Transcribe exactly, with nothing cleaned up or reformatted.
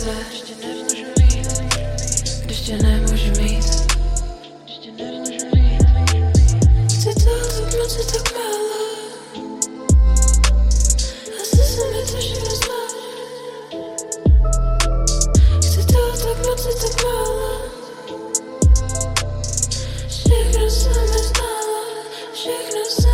se, když tě nemůžu mít. Chci to tak moc i tak málo, asi se mi to všechno zmálo. Chci to tak moc i tak málo, všechno se mi zmálo, všechno se